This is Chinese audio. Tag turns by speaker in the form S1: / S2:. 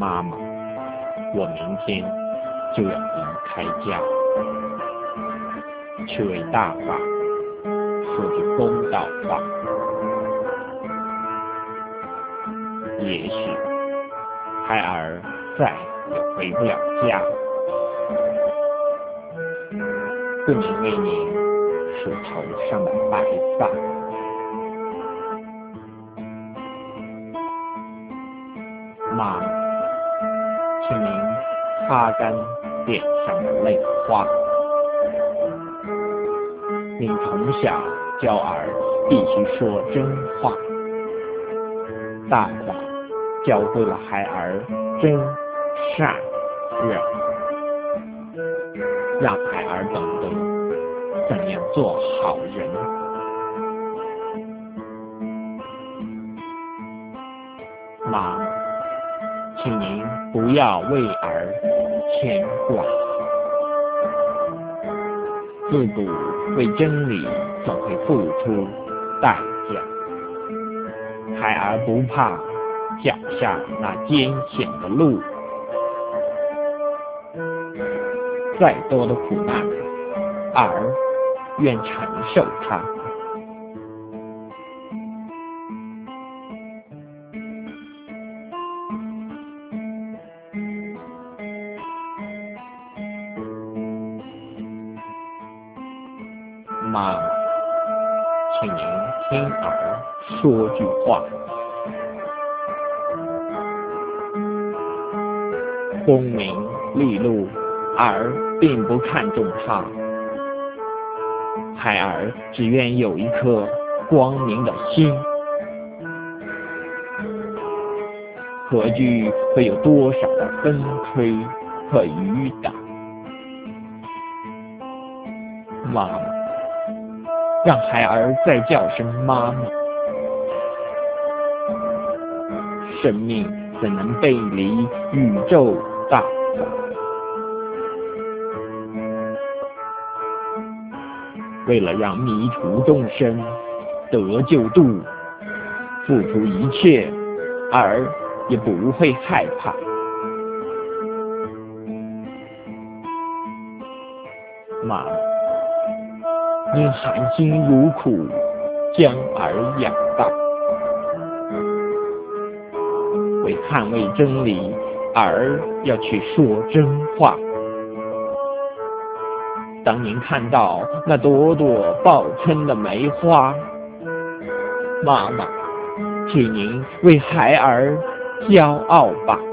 S1: 妈妈，我明天就要离开家，去为大爸说句公道话。也许孩儿再也回不了家，不能为您梳头上的白发。妈妈，请您擦干脸上的泪花。您从小教儿必须说真话，大爸教会了孩儿真善忍，让孩儿懂得怎样做好人。妈，请您不要为儿牵挂，自古为真理总会付出代价，孩儿不怕脚下那艰险的路，再多的苦难，儿愿承受它。妈妈，请您听儿说句话。功名利禄，儿并不看重它，孩儿只愿有一颗光明的心。何惧会有多少的风吹和雨打？妈妈，让孩儿再叫声妈妈。生命怎能背离宇宙大法？为了让迷途众生得救度，付出一切，儿也不会害怕。妈妈，您含辛茹苦将儿养大，为捍卫真理，儿要去说真话。当您看到那朵朵爆春的梅花，妈妈，请您为孩儿骄傲吧。